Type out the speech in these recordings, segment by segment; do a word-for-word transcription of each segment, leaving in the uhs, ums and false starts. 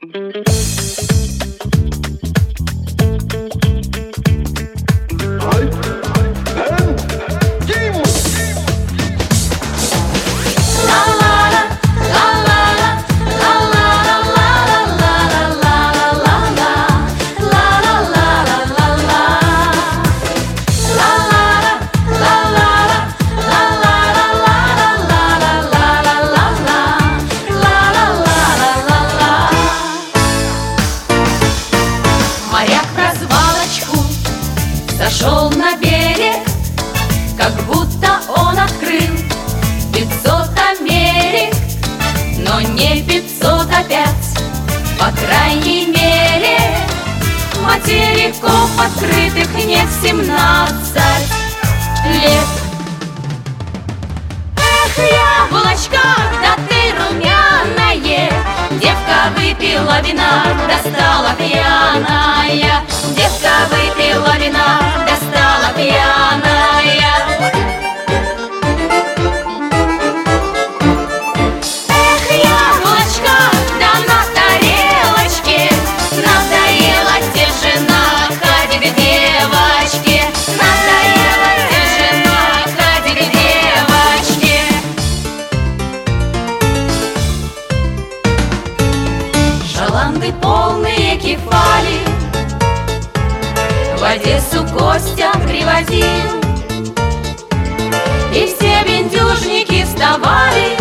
Зашел на берег, как будто он открыл пятьсот Америк, но не пятьсот опять, по крайней мере, материков открытых нет семнадцать лет. Эх, яблочко, да ты румяное, девка выпила вина, достала пьяная. Девка выпила вина, достала пьяная. Эх, яблочко, да на тарелочке, надоела тишина, ходи к девочке. Надоела тишина, ходи к девочке. Шаланды полные кефали в Одессу Костя привозил, и все бендюжники вставали,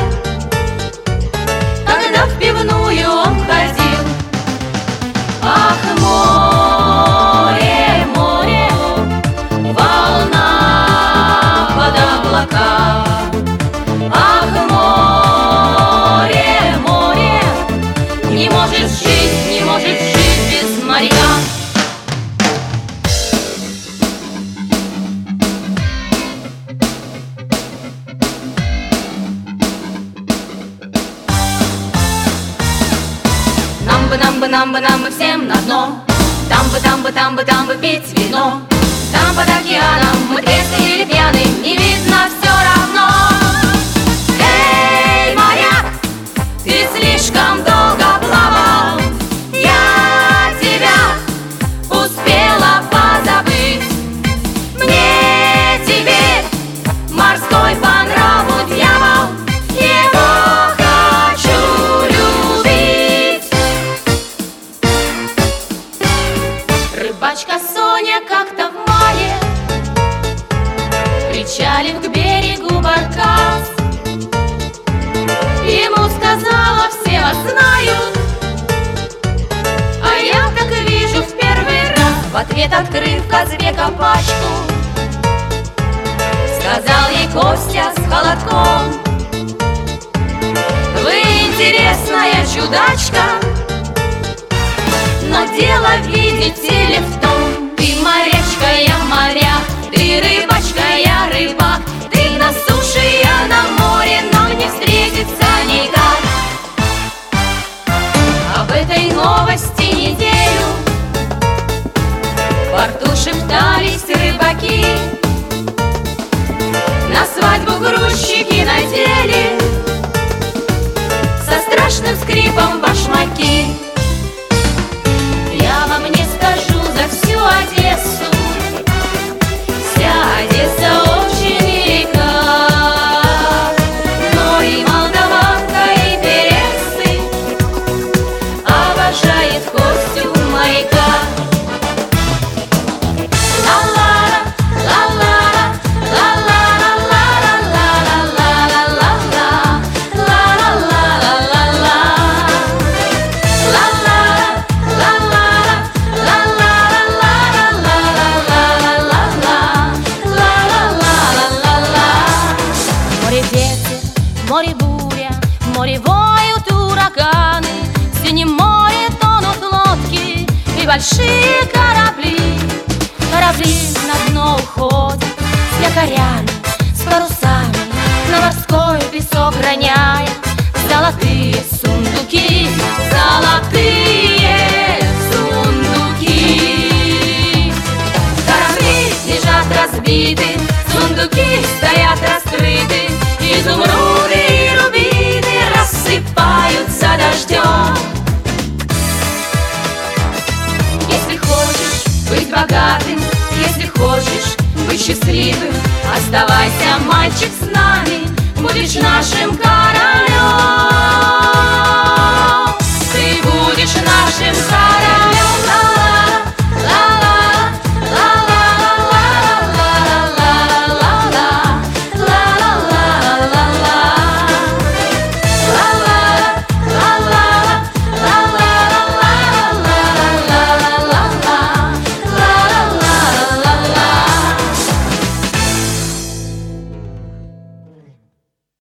когда в пивную он ходил. Ах, море, море, волна под облака. Ах, море, море, не может жить, не может жить без моря. Нам бы, нам бы, нам бы, нам бы всем на дно. Там бы, там бы, там бы, там бы пить вино. Там под океаном мы трезвый или пьяный, не видно все равно. Эй, моряк, ты слишком долго плавал, я тебя успела позабыть. Мне теперь морской по нраву дьявол, его хочу любить. Рыбачка Соня как-то в мае, причалив к берегу баркас, ему сказала: все вас знают, а я так вижу в первый раз. В ответ, открыв Казбека пачку, сказал ей Костя с холодком: вы интересная чудачка, но дело, видите ли, в том: ты морячка, я моряк, ты рыбачка, я рыбак, ты на суше, я на море, но не встретиться никак. Об этой новости неделю в порту шептались рыбаки, на свадьбу грузчики надели со страшным скрипом башмаки. Я вам не скажу за всю Одессу, вся Одесса очень велика, но и молдаванка, и пересы обожает Костю моряка. Ла-ла-ла, ла-ла-ла, ла-ла-ла-ла-ла-ла-ла-ла-ла, ла-ла-ла-ла-ла-ла. Море ветер, море буря, море воют ураганы, в синем море тонут лодки и большие корабли. Корабли на дно уходят с якорями, с парусами, на морской песок роняя золотые сундуки, золотые сундуки. Корабли лежат разбиты, сундуки стоят раскрыты, изумруды и рубины рассыпаются дождем. богатым. Если хочешь быть счастливым, оставайся, мальчик, с нами. Будешь нашим кайфом.